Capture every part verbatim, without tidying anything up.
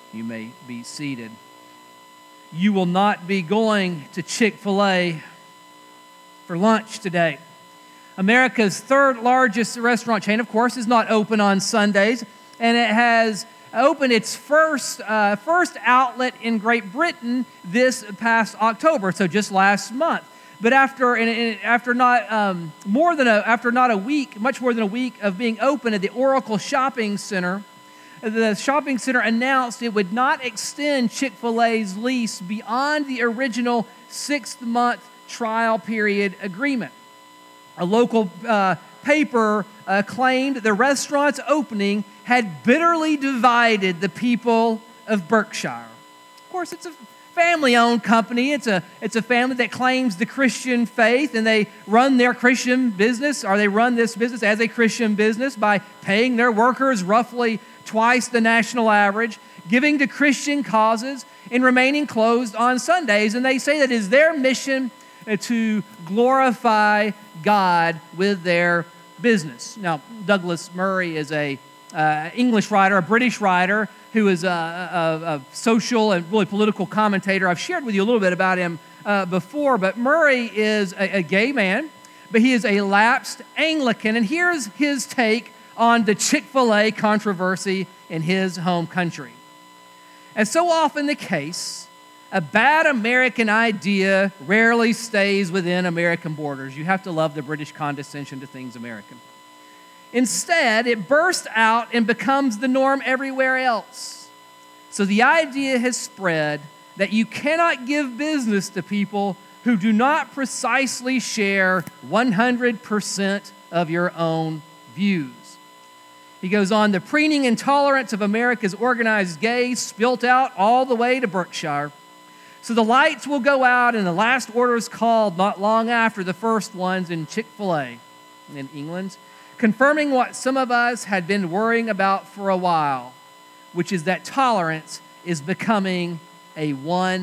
You may be seated. You will not be going to Chick-fil-A for lunch today. America's third largest restaurant chain, of course, is not open on Sundays, and it has opened its first uh, first outlet in Great Britain this past October, so just last month. But after after not um, more than a after not a week, much more than a week of being open at the Oracle Shopping Center, the shopping center announced it would not extend Chick-fil-A's lease beyond the original six-month trial period agreement. A local uh, paper uh, claimed the restaurant's opening had bitterly divided the people of Berkshire. Of course, it's a family-owned company. It's a it's a family that claims the Christian faith, and they run their Christian business, or they run this business as a Christian business by paying their workers roughly twice the national average, giving to Christian causes, and remaining closed on Sundays. And they say that is their mission to glorify God with their business. Now, Douglas Murray is a uh, English writer, a British writer, who is a, a, a social and really political commentator. I've shared with you a little bit about him uh, before, but Murray is a, a gay man, but he is a lapsed Anglican, and here's his take on the Chick-fil-A controversy in his home country. As so often the case, a bad American idea rarely stays within American borders. You have to love the British condescension to things American. Instead, it bursts out and becomes the norm everywhere else. So the idea has spread that you cannot give business to people who do not precisely share one hundred percent of your own views. He goes on, the preening intolerance of America's organized gays spilt out all the way to Berkshire. So the lights will go out and the last order is called not long after the first ones in Chick-fil-A in England, confirming what some of us had been worrying about for a while, which is that tolerance is becoming a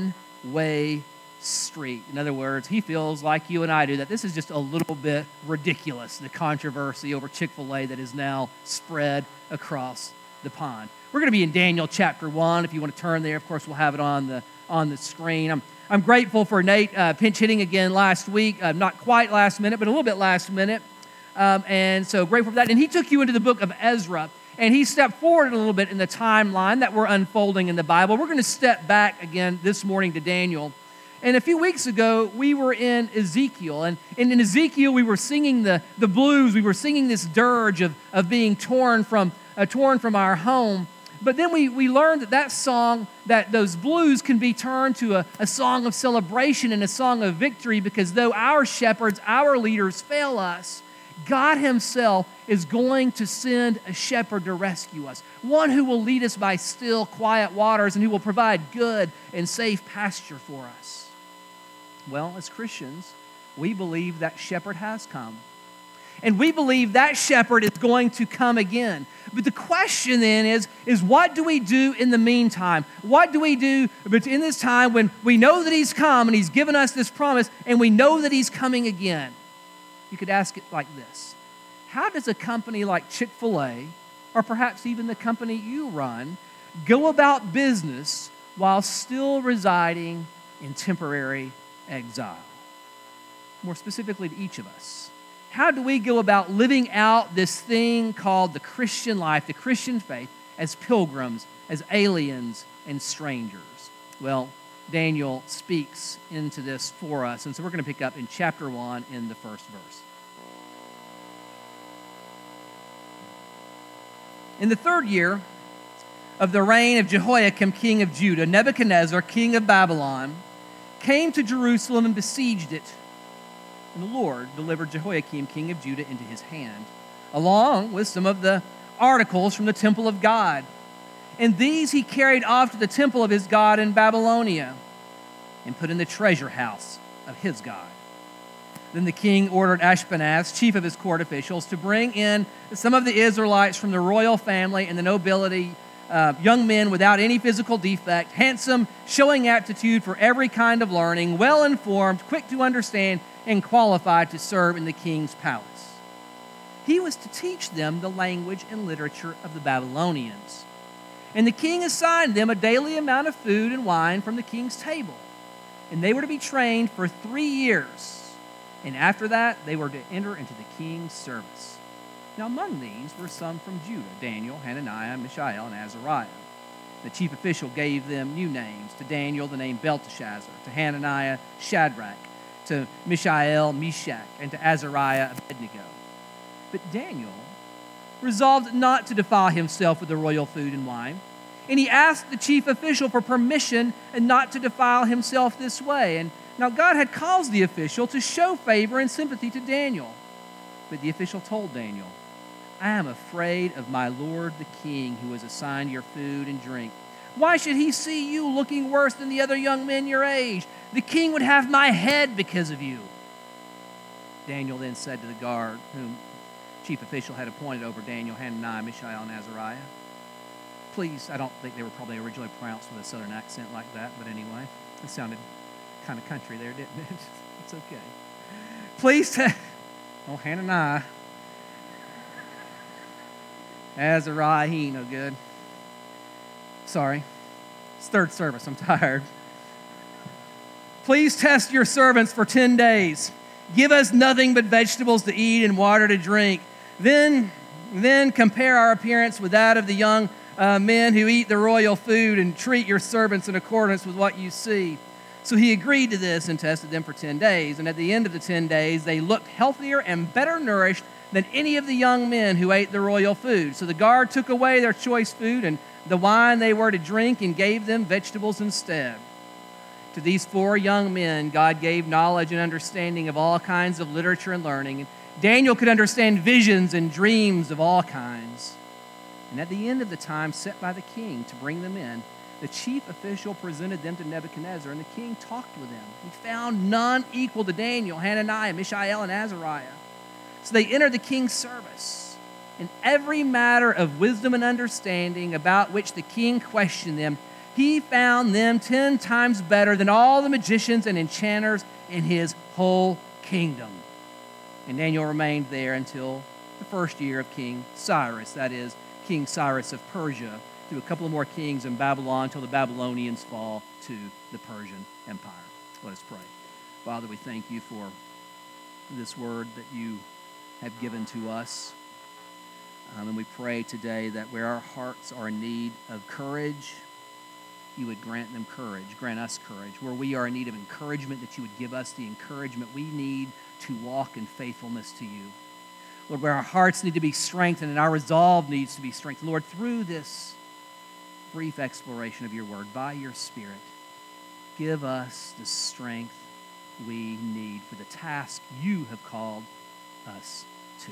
one-way street. In other words, he feels like you and I do, that this is just a little bit ridiculous, the controversy over Chick-fil-A that is now spread across the pond. We're going to be in Daniel chapter one. If you want to turn there, of course, we'll have it on the on the screen. I'm I'm grateful for Nate uh, pinch hitting again last week, uh, not quite last minute, but a little bit last minute. Um, and so grateful for that. And he took you into the book of Ezra, and he stepped forward a little bit in the timeline that we're unfolding in the Bible. We're going to step back again this morning to Daniel. And a few weeks ago, we were in Ezekiel. And, and in Ezekiel, we were singing the, the blues. We were singing this dirge of, of being torn from, uh, torn from our home. But then we, we learned that that song, that those blues can be turned to a, a song of celebration and a song of victory, because though our shepherds, our leaders fail us, God himself is going to send a shepherd to rescue us, one who will lead us by still, quiet waters and who will provide good and safe pasture for us. Well, as Christians, we believe that shepherd has come. And we believe that shepherd is going to come again. But the question then is, is what do we do in the meantime? What do we do in this time when we know that he's come and he's given us this promise and we know that he's coming again? You could ask it like this. How does a company like Chick-fil-A, or perhaps even the company you run, go about business while still residing in temporary exile? More specifically to each of us. How do we go about living out this thing called the Christian life, the Christian faith, as pilgrims, as aliens, and strangers? Well, Daniel speaks into this for us, and so we're going to pick up in chapter one in the first verse. In the third year of the reign of Jehoiakim, king of Judah, Nebuchadnezzar, king of Babylon, came to Jerusalem and besieged it. And the Lord delivered Jehoiakim, king of Judah, into his hand, along with some of the articles from the temple of God. And these he carried off to the temple of his God in Babylonia and put in the treasure house of his God. Then the king ordered Ashpenaz, chief of his court officials, to bring in some of the Israelites from the royal family and the nobility, uh, young men without any physical defect, handsome, showing aptitude for every kind of learning, well-informed, quick to understand, and qualified to serve in the king's palace. He was to teach them the language and literature of the Babylonians. And the king assigned them a daily amount of food and wine from the king's table. And they were to be trained for three years. And after that, they were to enter into the king's service. Now among these were some from Judah, Daniel, Hananiah, Mishael, and Azariah. The chief official gave them new names. To Daniel, the name Belteshazzar. To Hananiah, Shadrach. To Mishael, Meshach. And to Azariah, Abednego. But Daniel resolved not to defile himself with the royal food and wine. And he asked the chief official for permission and not to defile himself this way. And now God had caused the official to show favor and sympathy to Daniel. But the official told Daniel, I am afraid of my lord the king who has assigned your food and drink. Why should he see you looking worse than the other young men your age? The king would have my head because of you. Daniel then said to the guard, whom chief official had appointed over Daniel, Hananiah, Mishael, and Azariah, please, I don't think they were probably originally pronounced with a southern accent like that, but anyway, it sounded kind of country there, didn't it? It's okay. Please tell, oh, Hananiah, Azariah, he ain't no good. Sorry, it's third service, I'm tired. Please test your servants for ten days. Give us nothing but vegetables to eat and water to drink. Then, then compare our appearance with that of the young uh, men who eat the royal food and treat your servants in accordance with what you see. So he agreed to this and tested them for ten days. And at the end of the ten days, they looked healthier and better nourished than any of the young men who ate the royal food. So the guard took away their choice food and the wine they were to drink and gave them vegetables instead. To these four young men, God gave knowledge and understanding of all kinds of literature and learning. And Daniel could understand visions and dreams of all kinds. And at the end of the time set by the king to bring them in, the chief official presented them to Nebuchadnezzar, and the king talked with them. He found none equal to Daniel, Hananiah, Mishael, and Azariah. So they entered the king's service. In every matter of wisdom and understanding about which the king questioned them, he found them ten times better than all the magicians and enchanters in his whole kingdom. And Daniel remained there until the first year of King Cyrus, that is, King Cyrus of Persia, through a couple of more kings in Babylon until the Babylonians fall to the Persian Empire. Let us pray. Father, we thank you for this word that you have given to us. Um, and we pray today that where our hearts are in need of courage, you would grant them courage, grant us courage. Where we are in need of encouragement, that you would give us the encouragement we need to walk in faithfulness to you. Lord, where our hearts need to be strengthened and our resolve needs to be strengthened, Lord, through this brief exploration of your word, by your Spirit, give us the strength we need for the task you have called us to.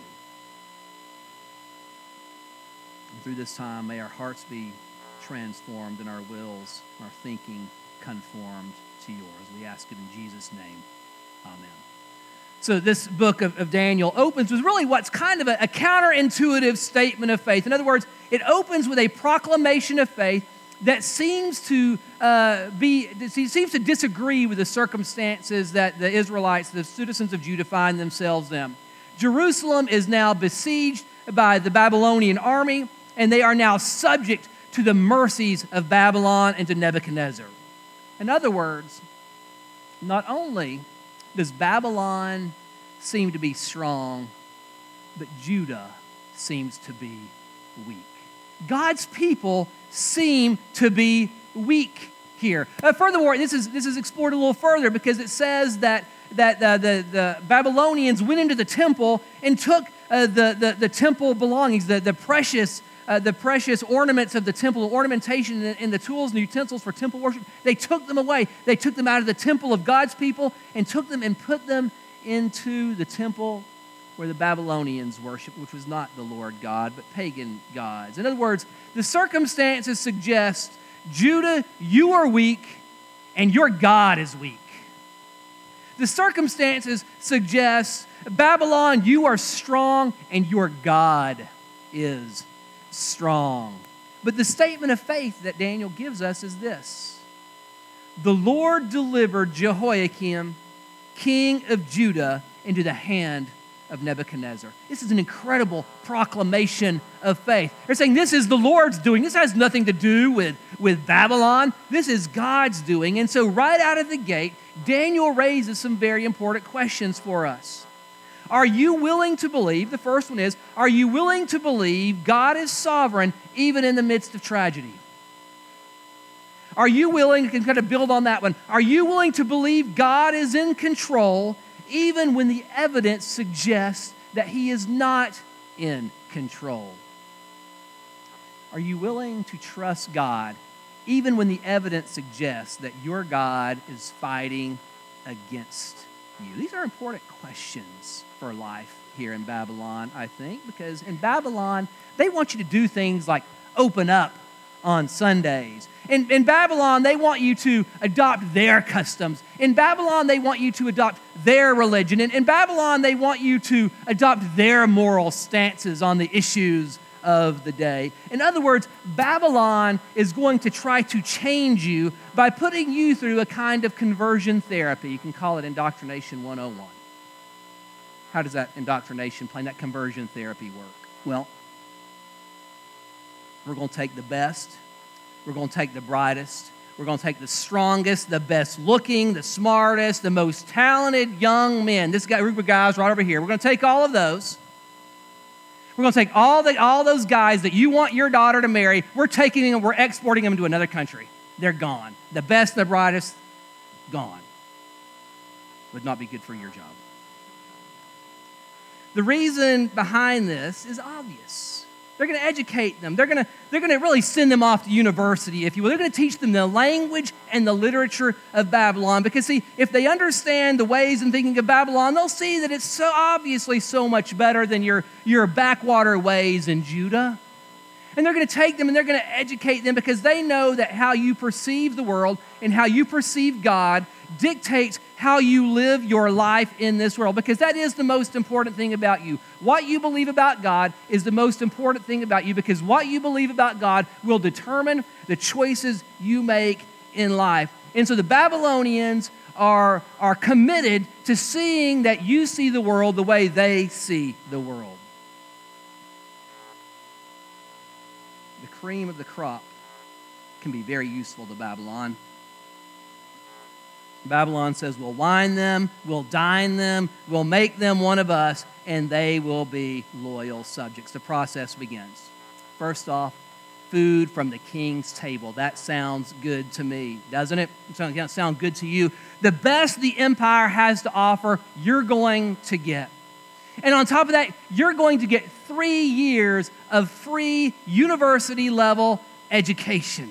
And through this time, may our hearts be transformed and our wills, our thinking conformed to yours. We ask it in Jesus' name. Amen. So this book of, of Daniel opens with really what's kind of a, a counterintuitive statement of faith. In other words, it opens with a proclamation of faith that seems to uh, be seems to disagree with the circumstances that the Israelites, the citizens of Judah, find themselves in. Jerusalem is now besieged by the Babylonian army, and they are now subject to the mercies of Babylon and to Nebuchadnezzar. In other words, not only does Babylon seem to be strong, but Judah seems to be weak. God's people seem to be weak here. Uh, furthermore, this is this is explored a little further because it says that that uh, the the Babylonians went into the temple and took uh, the, the the temple belongings, the the precious uh, the precious ornaments of the temple, the ornamentation and, and the tools and utensils for temple worship. They took them away. They took them out of the temple of God's people and took them and put them into the temple where the Babylonians worshiped, which was not the Lord God, but pagan gods. In other words, the circumstances suggest, Judah, you are weak, and your God is weak. The circumstances suggest, Babylon, you are strong, and your God is strong. But the statement of faith that Daniel gives us is this: the Lord delivered Jehoiakim, king of Judah, into the hand of Nebuchadnezzar. This is an incredible proclamation of faith. They're saying this is the Lord's doing. This has nothing to do with, with Babylon. This is God's doing. And so right out of the gate, Daniel raises some very important questions for us. Are you willing to believe, the first one is, are you willing to believe God is sovereign even in the midst of tragedy? Are you willing, to kind of build on that one, are you willing to believe God is in control even when the evidence suggests that he is not in control? Are you willing to trust God even when the evidence suggests that your God is fighting against you? These are important questions for life here in Babylon, I think, because in Babylon, they want you to do things like open up on Sundays. In, in Babylon, they want you to adopt their customs. In Babylon, they want you to adopt their religion. In, in Babylon, they want you to adopt their moral stances on the issues of the day. In other words, Babylon is going to try to change you by putting you through a kind of conversion therapy. You can call it Indoctrination one oh one. How does that indoctrination plan, that conversion therapy work? Well, we're going to take the best, we're going to take the brightest, we're going to take the strongest, the best looking, the smartest, the most talented young men. This guy, group of guys right over here. We're going to take all of those. We're going to take all the all those guys that you want your daughter to marry. We're taking them, we're exporting them to another country. They're gone. The best, the brightest, gone. Would not be good for your job. The reason behind this is obvious. They're going to educate them. They're going to, they're going to really send them off to university, if you will. They're going to teach them the language and the literature of Babylon. Because, see, if they understand the ways and thinking of Babylon, they'll see that it's so obviously so much better than your, your backwater ways in Judah. And they're going to take them and they're going to educate them because they know that how you perceive the world and how you perceive God dictates how you live your life in this world, because that is the most important thing about you. What you believe about God is the most important thing about you, because what you believe about God will determine the choices you make in life. And so the Babylonians are, are committed to seeing that you see the world the way they see the world. The cream of the crop can be very useful to Babylon. Babylon says, we'll wine them, we'll dine them, we'll make them one of us, and they will be loyal subjects. The process begins. First off, food from the king's table. That sounds good to me, doesn't it? It sounds sound good to you. The best the empire has to offer, you're going to get. And on top of that, you're going to get three years of free university-level education,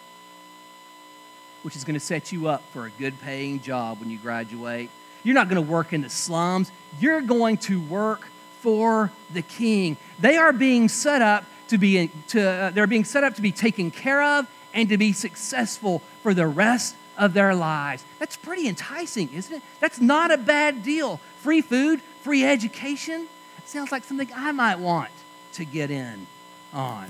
which is going to set you up for a good-paying job when you graduate. You're not going to work in the slums. You're going to work for the king. They are being set up to be to uh, they're being set up to be taken care of and to be successful for the rest of their lives. That's pretty enticing, isn't it? That's not a bad deal. Free food, free education. It sounds like something I might want to get in on.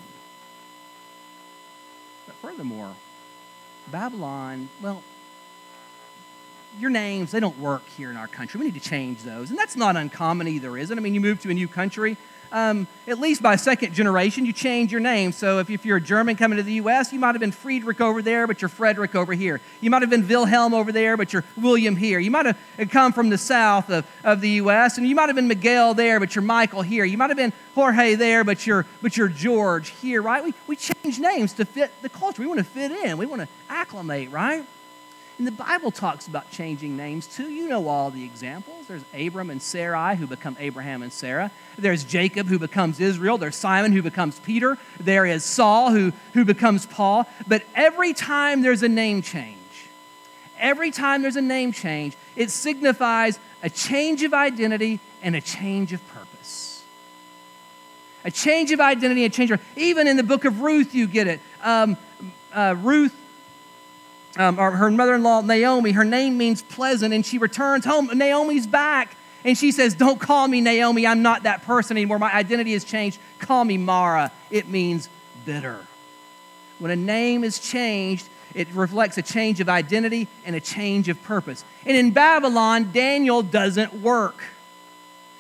But furthermore, Babylon, well, your names, they don't work here in our country. We need to change those. And that's not uncommon either, is it? I mean, you move to a new country, um, at least by second generation, you change your name. So if, if you're a German coming to the U S, you might have been Friedrich over there, but you're Frederick over here. You might have been Wilhelm over there, but you're William here. You might have come from the south of, of the U S, and you might have been Miguel there, but you're Michael here. You might have been Jorge there, but you're, but you're George here, right? We, we change names to fit the culture. We want to fit in. We want to acclimate, right? And the Bible talks about changing names too. You know all the examples. There's Abram and Sarai who become Abraham and Sarah. There's Jacob who becomes Israel. There's Simon who becomes Peter. There is Saul who, who becomes Paul. But every time there's a name change, every time there's a name change, it signifies a change of identity and a change of purpose. A change of identity and a change of, even in the book of Ruth you get it. Um, uh, Ruth Um, or her mother-in-law, Naomi, her name means pleasant, and she returns home. Naomi's back, and she says, don't call me Naomi. I'm not that person anymore. My identity has changed. Call me Mara. It means bitter. When a name is changed, it reflects a change of identity and a change of purpose. And in Babylon, Daniel doesn't work.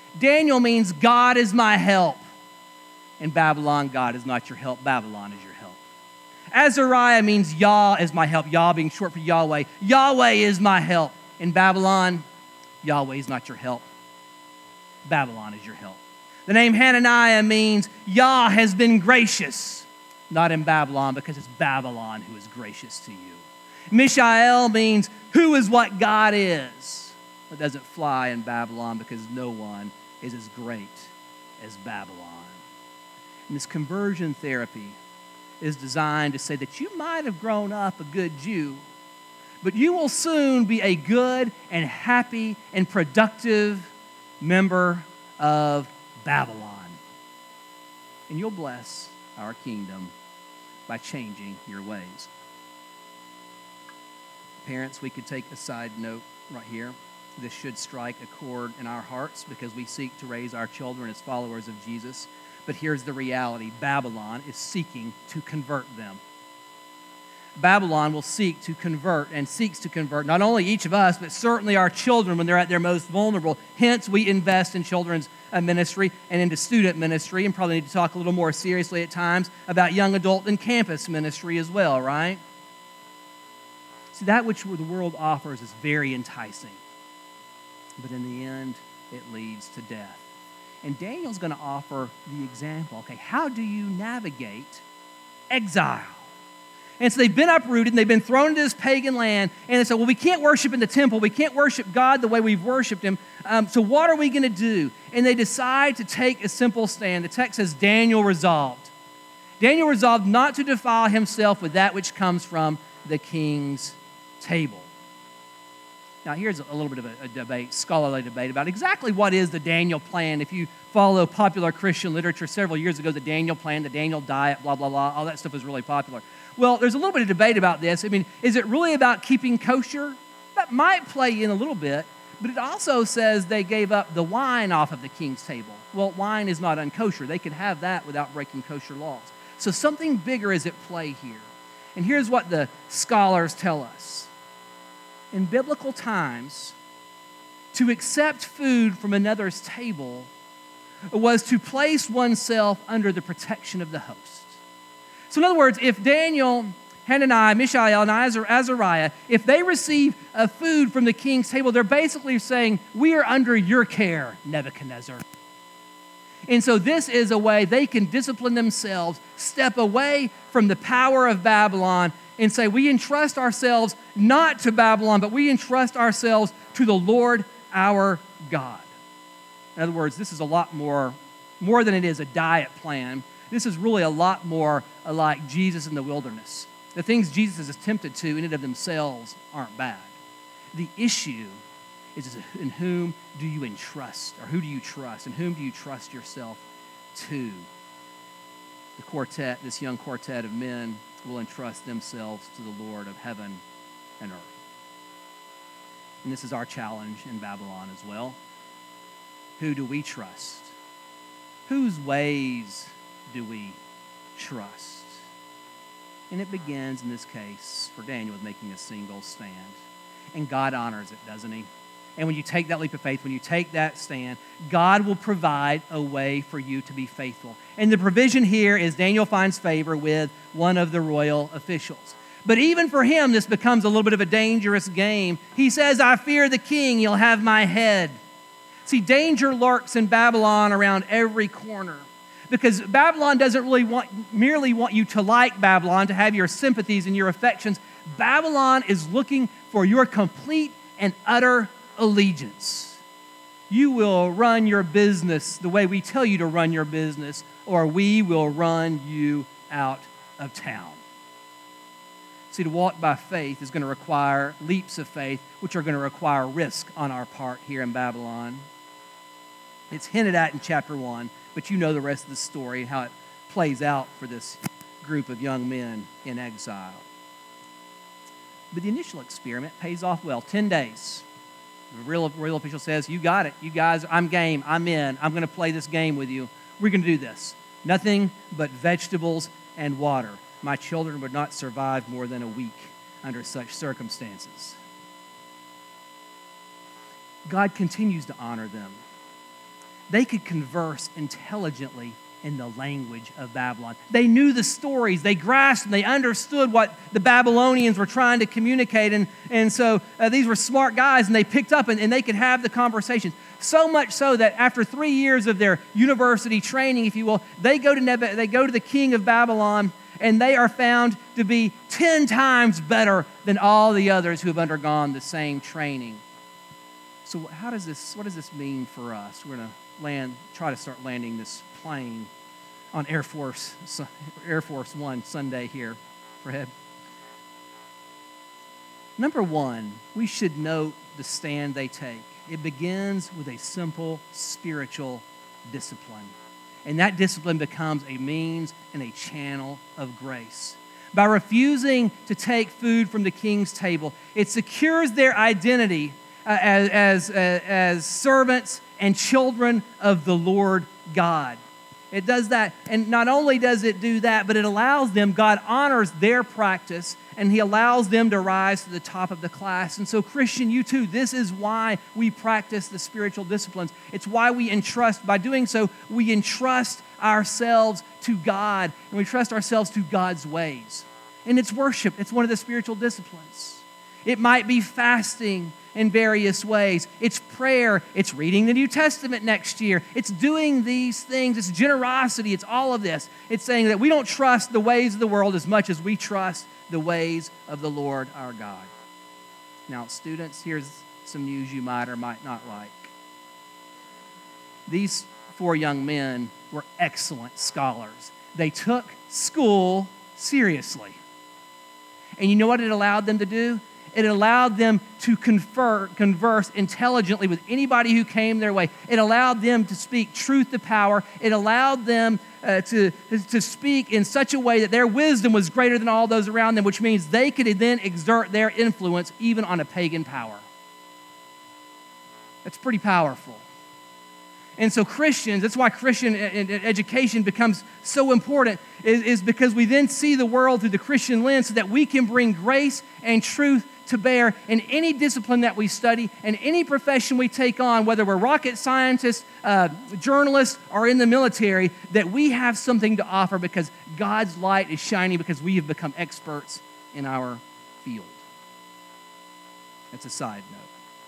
Daniel means God is my help. In Babylon, God is not your help. Babylon is your help. Azariah means Yah is my help. Yah being short for Yahweh. Yahweh is my help. In Babylon, Yahweh is not your help. Babylon is your help. The name Hananiah means Yah has been gracious. Not in Babylon, because it's Babylon who is gracious to you. Mishael means who is what God is. It doesn't fly in Babylon because no one is as great as Babylon. And this conversion therapy is designed to say that you might have grown up a good Jew, but you will soon be a good and happy and productive member of Babylon. And you'll bless our kingdom by changing your ways. Parents, we could take a side note right here. This should strike a chord in our hearts because we seek to raise our children as followers of Jesus. But here's the reality. Babylon is seeking to convert them. Babylon will seek to convert and seeks to convert not only each of us, but certainly our children when they're at their most vulnerable. Hence, we invest in children's ministry and into student ministry, and probably need to talk a little more seriously at times about young adult and campus ministry as well, right? See, that which the world offers is very enticing, but in the end, it leads to death. And Daniel's going to offer the example. Okay, how do you navigate exile? And so they've been uprooted and they've been thrown into this pagan land. And they said, well, we can't worship in the temple. We can't worship God the way we've worshiped him. Um, so what are we going to do? And they decide to take a simple stand. The text says Daniel resolved. Daniel resolved not to defile himself with that which comes from the king's table. Now, here's a little bit of a, a debate, scholarly debate about exactly what is the Daniel plan. If you follow popular Christian literature, several years ago, the Daniel plan, the Daniel diet, blah, blah, blah, all that stuff was really popular. Well, there's a little bit of debate about this. I mean, is it really about keeping kosher? That might play in a little bit, but it also says they gave up the wine off of the king's table. Well, wine is not unkosher. They could have that without breaking kosher laws. So something bigger is at play here. And here's what the scholars tell us. In biblical times, to accept food from another's table was to place oneself under the protection of the host. So in other words, if Daniel, Hananiah, Mishael, and Azariah, if they receive a food from the king's table, they're basically saying, we are under your care, Nebuchadnezzar. And so this is a way they can discipline themselves, step away from the power of Babylon, and say, we entrust ourselves not to Babylon, but we entrust ourselves to the Lord our God. In other words, this is a lot more, more than it is a diet plan. This is really a lot more like Jesus in the wilderness. The things Jesus is tempted to in and of themselves aren't bad. The issue is in whom do you entrust, or who do you trust, and whom do you trust yourself to? The quartet, this young quartet of men, will entrust themselves to the Lord of heaven and earth. And this is our challenge in Babylon as well. Who do we trust? Whose ways do we trust? And it begins, in this case, for Daniel with making a single stand. And God honors it, doesn't he? And when you take that leap of faith, when you take that stand, God will provide a way for you to be faithful. And the provision here is Daniel finds favor with one of the royal officials. But even for him, this becomes a little bit of a dangerous game. He says, I fear the king, he'll have my head. See, danger lurks in Babylon around every corner. Because Babylon doesn't really want, merely want you to like Babylon, to have your sympathies and your affections. Babylon is looking for your complete and utter allegiance. You will run your business the way we tell you to run your business, or we will run you out of town. See, to walk by faith is going to require leaps of faith, which are going to require risk on our part here in Babylon. It's hinted at in chapter one, but you know the rest of the story, how it plays out for this group of young men in exile. But the initial experiment pays off well. Ten days. The real, real official says, you got it. You guys, I'm game. I'm in. I'm going to play this game with you. We're going to do this. Nothing but vegetables and water. My children would not survive more than a week under such circumstances. God continues to honor them. they could converse intelligently in the language of Babylon. They knew the stories, they grasped and they understood what the Babylonians were trying to communicate. And, and so uh, these were smart guys, and they picked up and, and they could have the conversations. So much so that after three years of their university training, if you will, they go to Neb- they go to the king of Babylon, and they are found to be ten times better than all the others who have undergone the same training. So how does this, what does this mean for us? We're going to land, try to start landing this plane on Air Force, Air Force One Sunday here, Fred. Number one, we should note the stand they take. It begins with a simple spiritual discipline. And that discipline becomes a means and a channel of grace. By refusing to take food from the king's table, it secures their identity uh, as, as, uh, as servants and children of the Lord God. It does that, and not only does it do that, but it allows them, God honors their practice, and He allows them to rise to the top of the class. And so, Christian, you too, this is why we practice the spiritual disciplines. It's why we entrust, by doing so, we entrust ourselves to God, and we trust ourselves to God's ways. And it's worship. It's one of the spiritual disciplines. It might be fasting in various ways. It's prayer. It's reading the New Testament next year. It's doing these things. It's generosity. It's all of this. It's saying that we don't trust the ways of the world as much as we trust the ways of the Lord our God. Now, students, here's some news you might or might not like. These four young men were excellent scholars. They took school seriously. And you know what it allowed them to do? It allowed them to confer, converse intelligently with anybody who came their way. It allowed them to speak truth to power. It allowed them uh, to, to speak in such a way that their wisdom was greater than all those around them, which means they could then exert their influence even on a pagan power. That's pretty powerful. And so Christians, that's why Christian education becomes so important, is, is because we then see the world through the Christian lens so that we can bring grace and truth to bear in any discipline that we study and any profession we take on, whether we're rocket scientists, uh, journalists, or in the military, that we have something to offer because God's light is shining because we have become experts in our field. That's a side note.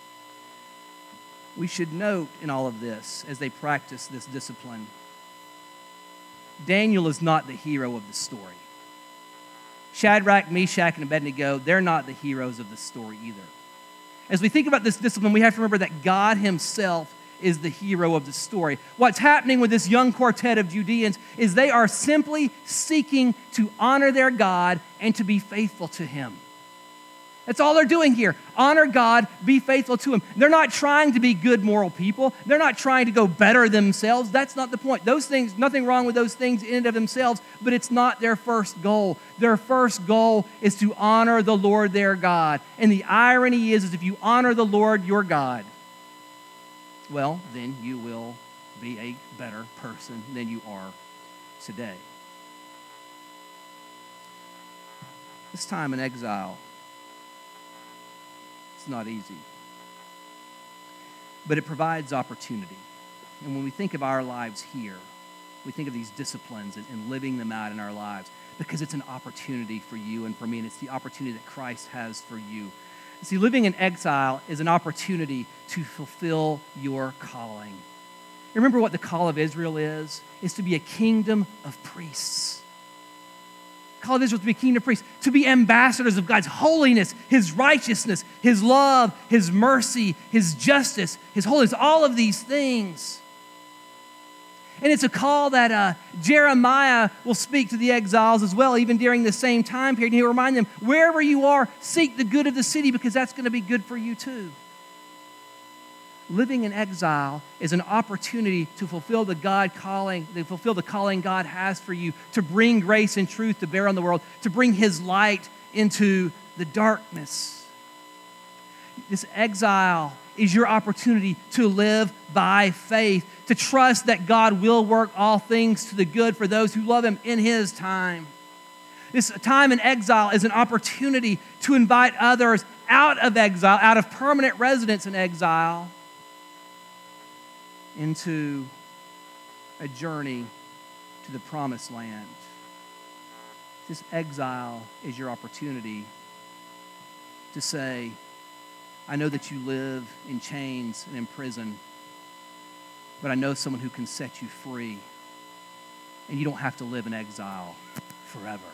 We should note in all of this, as they practice this discipline, Daniel is not the hero of the story. Shadrach, Meshach, and Abednego, they're not the heroes of the story either. As we think about this discipline, we have to remember that God Himself is the hero of the story. What's happening with this young quartet of Judeans is they are simply seeking to honor their God and to be faithful to Him. That's all they're doing here. Honor God, be faithful to Him. They're not trying to be good moral people. They're not trying to go better themselves. That's not the point. Those things, nothing wrong with those things in and of themselves, but it's not their first goal. Their first goal is to honor the Lord their God. And the irony is, is if you honor the Lord your God, well, then you will be a better person than you are today. This time in exile, it's not easy, but it provides opportunity. And when we think of our lives here, we think of these disciplines and, and living them out in our lives because it's an opportunity for you and for me, and it's the opportunity that Christ has for you. See, living in exile is an opportunity to fulfill your calling. Remember what the call of Israel is? It's to be a kingdom of priests. Call of Israel to be a kingdom of priests, to be ambassadors of God's holiness, His righteousness, His love, His mercy, His justice, His holiness, all of these things. And it's a call that uh, Jeremiah will speak to the exiles as well, even during the same time period. He'll remind them, wherever you are, seek the good of the city because that's going to be good for you too. Living in exile is an opportunity to fulfill the God calling, to fulfill the calling God has for you, to bring grace and truth to bear on the world, to bring His light into the darkness. This exile is your opportunity to live by faith, to trust that God will work all things to the good for those who love Him in His time. This time in exile is an opportunity to invite others out of exile, out of permanent residence in exile, into a journey to the promised land. This exile is your opportunity to say, I know that you live in chains and in prison, but I know someone who can set you free, and you don't have to live in exile forever.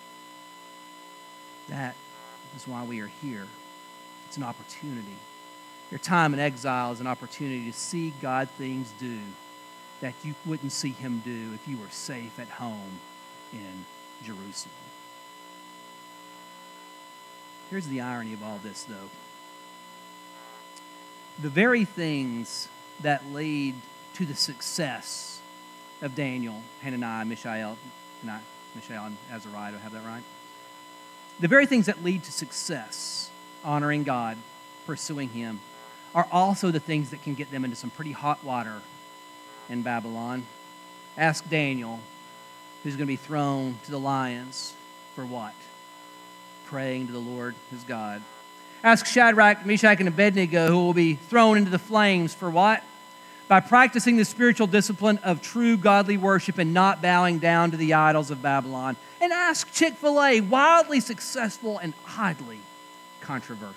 That is why we are here. It's an opportunity. Your time in exile is an opportunity to see God things do that you wouldn't see him do if you were safe at home in Jerusalem. Here's the irony of all this, though. The very things that lead to the success of Daniel, Hananiah, Mishael, Mishael and Azariah, do I have that right? The very things that lead to success, honoring God, pursuing him, are also the things that can get them into some pretty hot water in Babylon. Ask Daniel, who's going to be thrown to the lions for what? Praying to the Lord his God. Ask Shadrach, Meshach, and Abednego, who will be thrown into the flames for what? By practicing the spiritual discipline of true godly worship and not bowing down to the idols of Babylon. And ask Chick-fil-A, wildly successful and oddly controversial.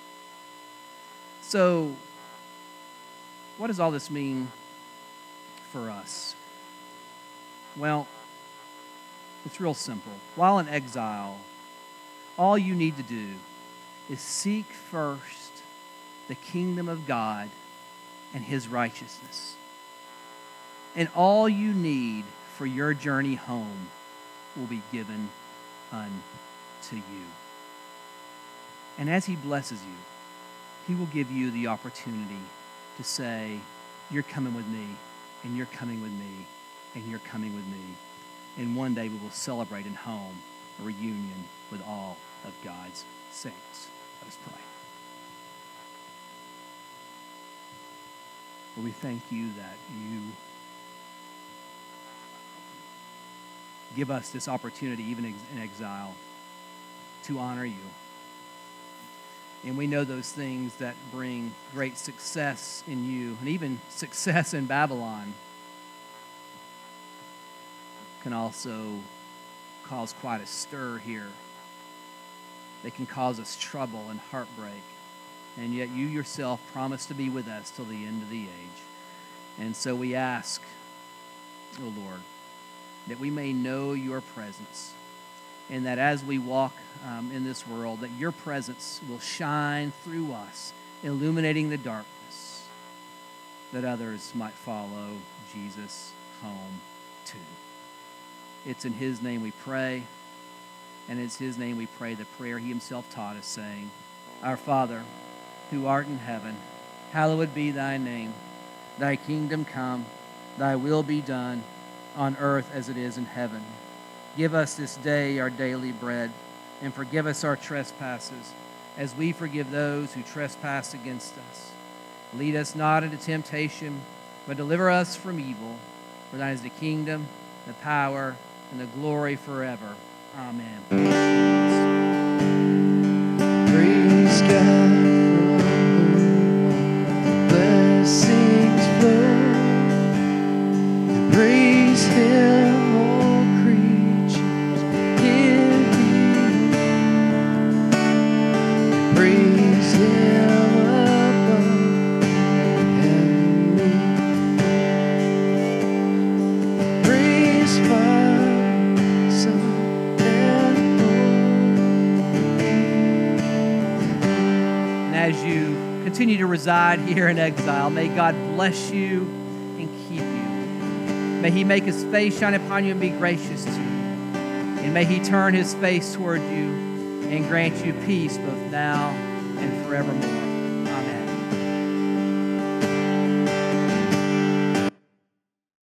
So, what does all this mean for us? Well, it's real simple. While in exile, all you need to do is seek first the kingdom of God and his righteousness. And all you need for your journey home will be given unto you. And as he blesses you, he will give you the opportunity to say, you're coming with me, and you're coming with me, and you're coming with me. And one day we will celebrate in home a reunion with all of God's saints. Let us pray. Lord, we thank you that you give us this opportunity, even in exile, to honor you. And we know those things that bring great success in you, and even success in Babylon, can also cause quite a stir here. They can cause us trouble and heartbreak. And yet you yourself promise to be with us till the end of the age. And so we ask, O Lord, that we may know your presence, and that as we walk um, in this world, that your presence will shine through us, illuminating the darkness, that others might follow Jesus home too. It's in his name we pray, and it's his name we pray the prayer he himself taught us, saying, Our Father, who art in heaven, hallowed be thy name. Thy kingdom come, thy will be done, on earth as it is in heaven. Give us this day our daily bread, and forgive us our trespasses, as we forgive those who trespass against us. Lead us not into temptation, but deliver us from evil. For thine is the kingdom, the power, and the glory forever. Amen. Praise God, blessings flow. Praise him, all creatures hear him. Praise him above heavenly. Praise Father, Son, and And as you continue to reside here in exile, may God bless you and keep you. May he make his face shine upon you and be gracious to you. And may he turn his face toward you and grant you peace both now and forevermore.